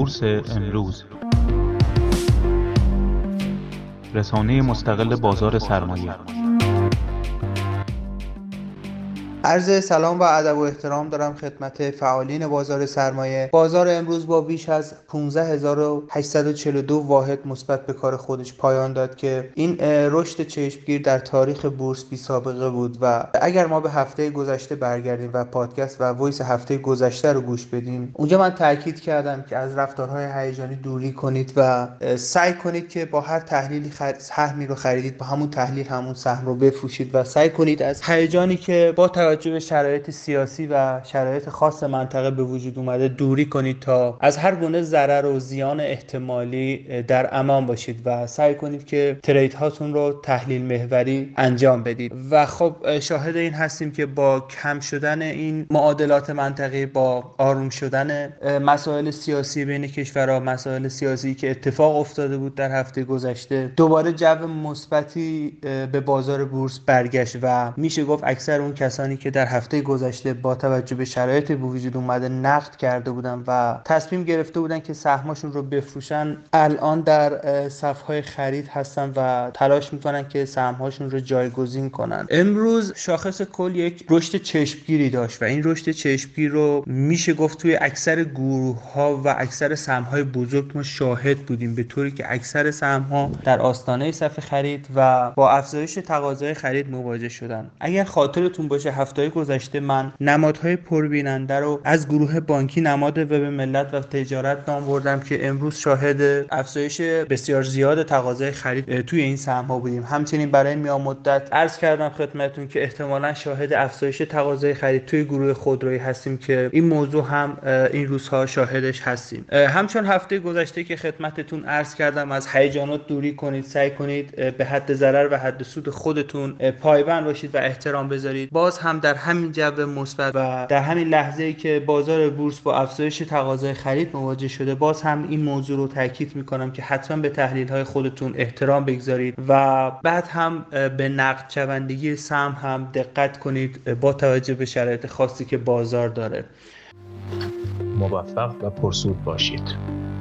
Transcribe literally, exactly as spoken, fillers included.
بورس امروز، رسانه مستقل بازار سرمایه. عرض سلام و ادب و احترام دارم خدمت فعالین بازار سرمایه. بازار امروز با بیش از پانزده هزار و هشتصد و چهل و دو واحد مثبت به کار خودش پایان داد که این رشد چشمگیر در تاریخ بورس بی سابقه بود و اگر ما به هفته گذشته برگردیم و پادکست و وایس هفته گذشته رو گوش بدیم، اونجا من تاکید کردم که از رفتارهای هیجانی دوری کنید و سعی کنید که با هر تحلیلی خر... سهمی رو خریدید با همون تحلیل همون سهم رو بفروشید و سعی کنید از هیجانی که با توجه به شرایط سیاسی و شرایط خاص منطقه به وجود اومده دوری کنید تا از هر گونه ضرر و زیان احتمالی در امان باشید و سعی کنید که ترید هاتون رو تحلیل محوری انجام بدید. و خب شاهد این هستیم که با کم شدن این معادلات منطقی، با آروم شدن مسائل سیاسی بین کشورها، مسائل سیاسی که اتفاق افتاده بود در هفته گذشته، دوباره جو مثبتی به بازار بورس برگشت و میشه گفت اکثر اون کسانی که در هفته گذشته با توجه به شرایط به وجود اومده نقد کرده بودن و تصمیم گرفته بودن که سهمشون رو بفروشن، الان در صف‌های خرید هستن و تلاش میکنن که سهم‌هاشون رو جایگزین کنن. امروز شاخص کل یک رشد چشمگیری داشت و این رشد چشمگیر رو میشه گفت توی اکثر گروه‌ها و اکثر سهم‌های بزرگ ما شاهد بودیم، به طوری که اکثر سهم‌ها در آستانه صف خرید و با افزایش تقاضای خرید مواجه شدن. اگر خاطرتون باشه هفته گذشته من نمادهای پربیننده رو از گروه بانکی، نماد وب ملت و تجارت نام بردم که امروز شاهد افزایش بسیار زیاد تقاضای خرید توی این سهم‌ها بودیم. همچنین برای میان مدت عرض کردم خدمتتون که احتمالاً شاهد افزایش تقاضای خرید توی گروه خودرویی هستیم که این موضوع هم این روزها شاهدش هستیم. همچون هفته گذشته که خدمتتون عرض کردم از هیجانات دوری کنید، سعی کنید به حد ضرر و حد سود خودتون پایبند باشید و احترام بذارید. باز هم در همین جو مثبت و در همین لحظه‌ای که بازار بورس با افزایش تقاضای خرید مواجه شده، باز هم این موضوع رو تاکید می‌کنم که حتما به تحلیل‌های خودتون احترام بگذارید و بعد هم به نقد شوندگی سهم هم دقت کنید با توجه به شرایط خاصی که بازار داره. موفق و پرسود باشید.